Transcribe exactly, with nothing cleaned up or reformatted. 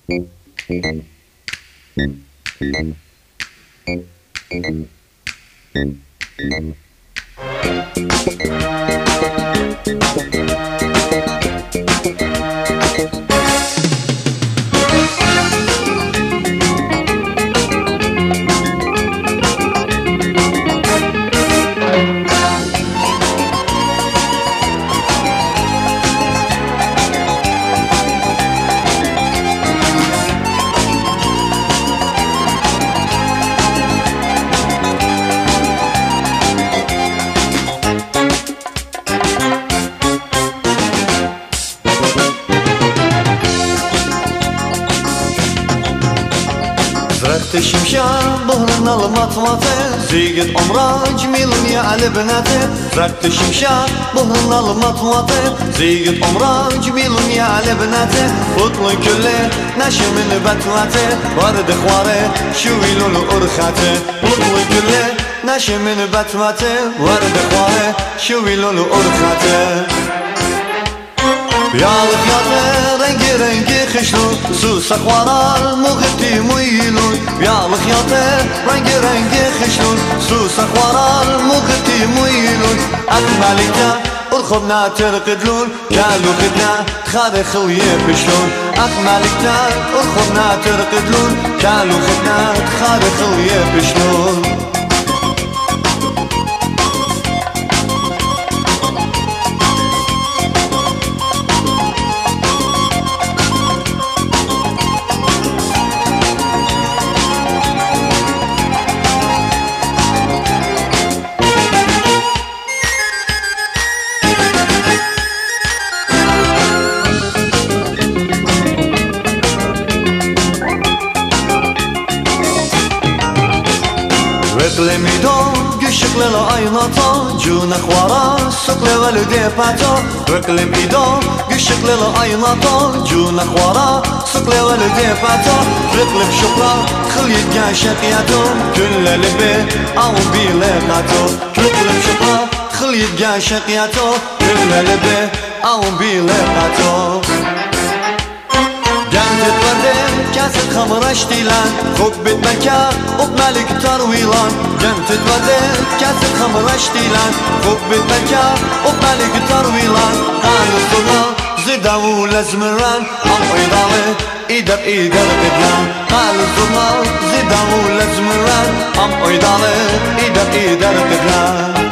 زرقت الشمشان بهرنا المطمطة زيقت أمراج ميلني على بناته زرقت الشمشان بهرنا المطمطة زيقت أمراج ميلني على بناته فطل كله نشي من بتواته ورد خواره شوي لولو أرخاته فطل كله نشي من بتواته ورد خواره شوي لولو أرخاته Yağlık yatı rengi rengi kışlı Su sakvaral muğiti muyilun Yağlık yatı rengi rengi kışlı Su sakvaral muğiti muyilun Akmalikta urkhobna terqidlun Kalu khidna khari khilye pishlun Akmalikta urkhobna terqidlun Kalu khidna khari khilye pishlun اقلمی دو گشک لیلا آیناتا جون خوارا سقل ولدی پاتا اقلمی دو گشک لیلا آیناتا جون خوارا سقل ولدی پاتا رقلب شقرا خلیت گاشقیاتو کل لبه او بیلقاتو رقلب شقرا خلیت گاشقیاتو کل لبه او بیلقاتو جنت ورده كاسة خمر اشتيلان خب بتمكا وبمالك ترويلان جنت ورده كاسة خمر اشتيلان خب بتمكا وبمالك ترويلان قالوا الظلام زدوا لزمران ام ايضاله ايدر ايدر قدلان قالوا الظلام زدوا لزمران ام ايضاله ايدر ايدر قدلان